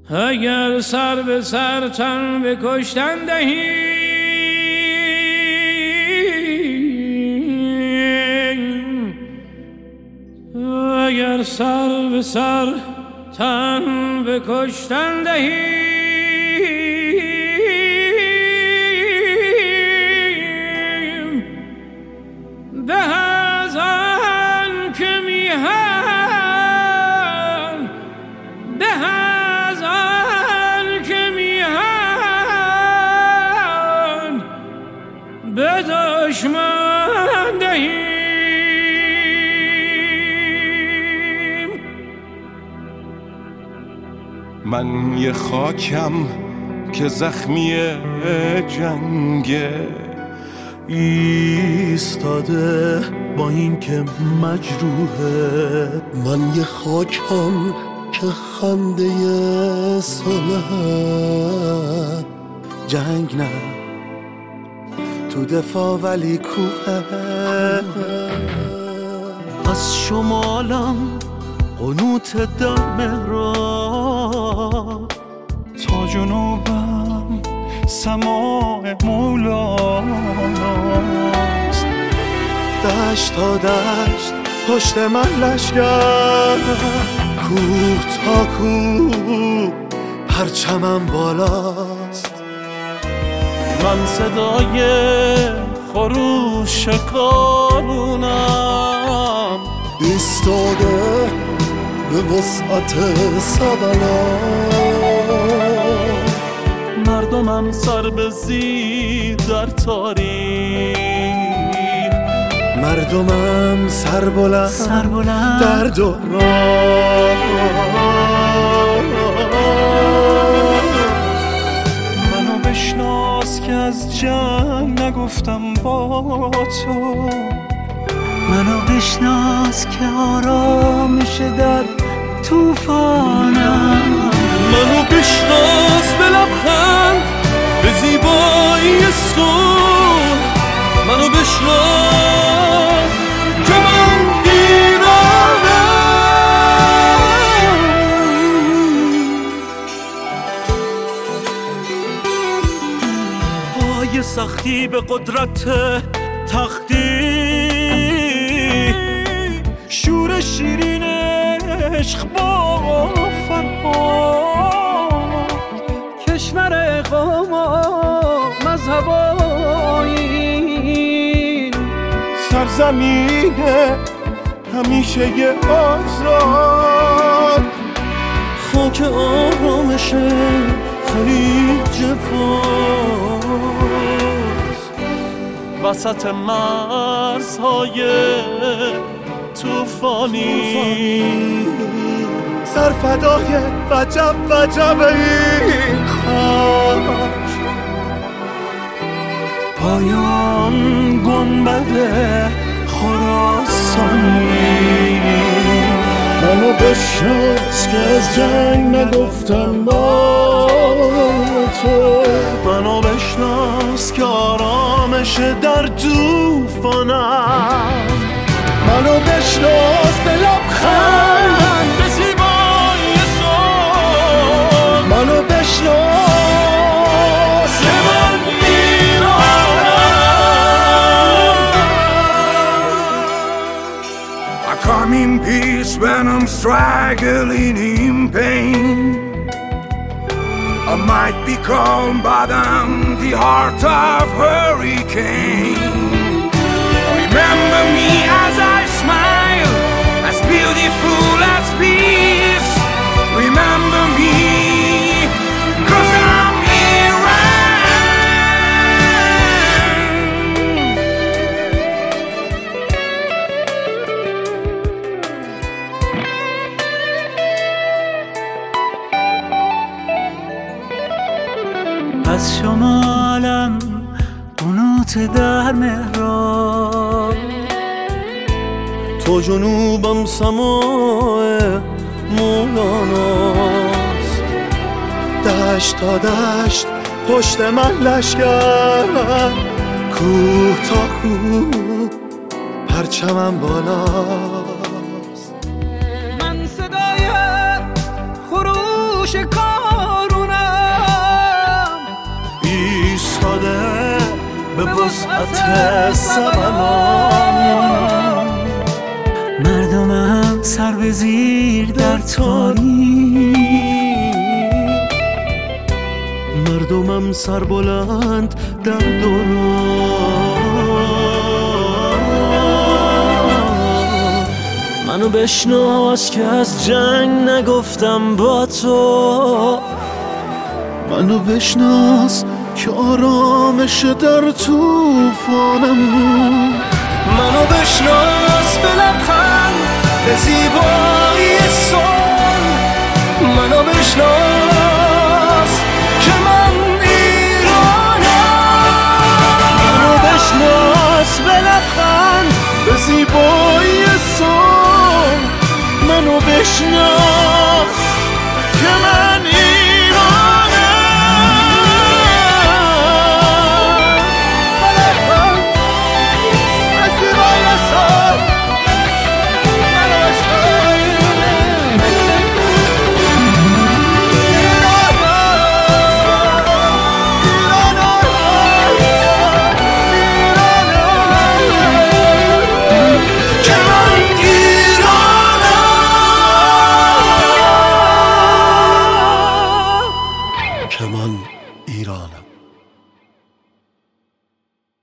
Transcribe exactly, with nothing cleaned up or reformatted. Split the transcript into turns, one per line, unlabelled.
اگر سر به سر تن به کشتن دهیم، اگر سر به سر تن به کشتن دهیم، به از آن که میهن، به از آن که میهن به دشمن دهیم.
من یه خاکم که زخمی جنگه،
ایستاده با این که مجروحه.
من یه خاکم که خنده صلحه، جنگ نه تو دفاع ولی کوه.
از شمالم قنوت در مهراب،
تا جنوبم سماع مولاست.
دشت تا دشت پشت من لشگر، کوه تا کوه پرچمم بالاست.
من صدای خروش کارونم،
ایستاده به وسعت سبلا.
مردمم سر به زیر در تاریخ،
مردمم سر بلند,
سر بلند
در دوران.
منو بشناس که از جنگ نگفتم با تو،
منو بشناس که آرامش در توفانم.
منو بشناس به لبخند به زیبایی صبح، منو بشناس که من ایرانم.
پای سختی به قدرت تختی، شور شیرین عشق با فرهاد. کشور قوم و مذهب و آیین،
سرزمین همیشه آزاد.
خاک آرامش خلیج فارس، وسط مرزهای توفانی.
سرفدای وجب وجب این خاک،
پایان گنبد خراسانی.
منو بشناس که از جنگ نگفتم با تو،
منو بشناس که آرامش در توفانم.
منو بشناس به لبخند
به زیبایی صبح،
منو بشناس
که من ایرانم.
I come in peace when I'm struggling in pain. I might be calm but I'm the heart of hurricane. Remember me as I smile, as beautiful as peace. Remember me, 'cause I'm
از شمالم قنوت در مهراب،
تو جنوبم سماع مولاناست. دشت تا دشت پشت من لشگر، کوه تا کوه پرچمم بالاست.
من صدای خروش کار
وسعت زمانم.
مردمم سر به زیر در تاریک،
مردمم سر بلند در دوران.
منو بشناس که از جنگ نگفتم با تو،
منو بشناس که آرامش در توفانم.
منو بشناس به لبخند به زیبایی صلح، منو بشناس که من ایرانم. منو بشناس به لبخند
به زیبایی صلح، منو بشناس